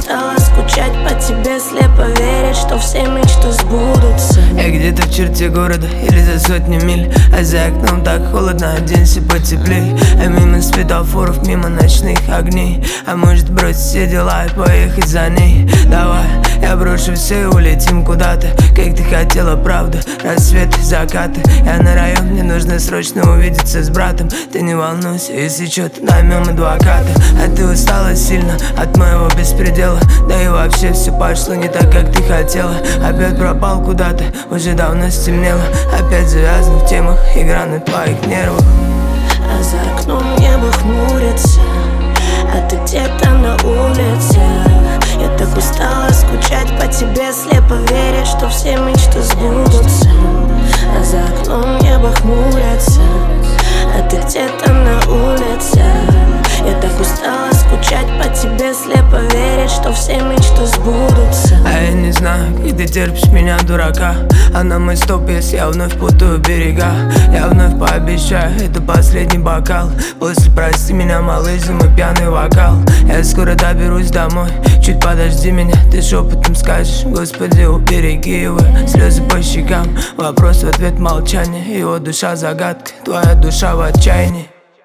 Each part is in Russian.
устала скучать по тебе, слепо верить, что все мечты сбудутся. Я где-то в черте города или за сотни миль, а за окном так холодно, оденься потеплей. А мимо светофоров, мимо ночных огней. А может бросить все дела и поехать за ней? Давай, я брошу все и улетим куда-то, как ты хотела, правда. Рассвет, закаты, я на район, мне нужно срочно увидеться с братом. Ты не волнуйся, если чё-то наймем адвоката. А ты устала сильно от моего беспредела, да и вообще все пошло не так, как ты хотела. Опять пропал куда-то, уже давно стемнело. Опять завязан в темах, игра на твоих нервах. А за окном небо хмурится, а ты где-то на улице. Я так устала скучать по тебе, слепо веря, что все мечты сбудутся. А за окном небо хмурится, а ты где-то на улице. Я так устала скучать по тебе, слепо веря, что все мечты сбудутся. А я не знаю, как ты терпишь меня, дурака. А на мой стоп, если я вновь путаю берега. Я вновь пообещаю, это последний бокал. После прости меня, малыш, за мой пьяный вокал. Я скоро доберусь домой, чуть подожди меня. Ты шепотом скажешь, Господи, убереги его. Слезы по щекам, вопрос в ответ молчание. Его душа загадка, твоя душа в отчаянии.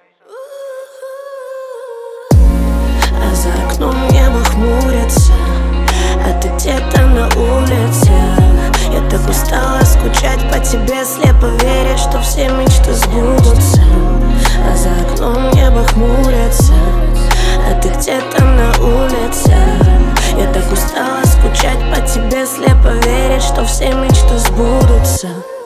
А за окном небо хмурится, а ты где-то на улице. Я так устала скучать по тебе, слепо веря, что все мечты сбудутся. А за окном небо хмурится, а ты где-то на улице. Я так устала скучать по тебе, слепо веря, что все мечты сбудутся.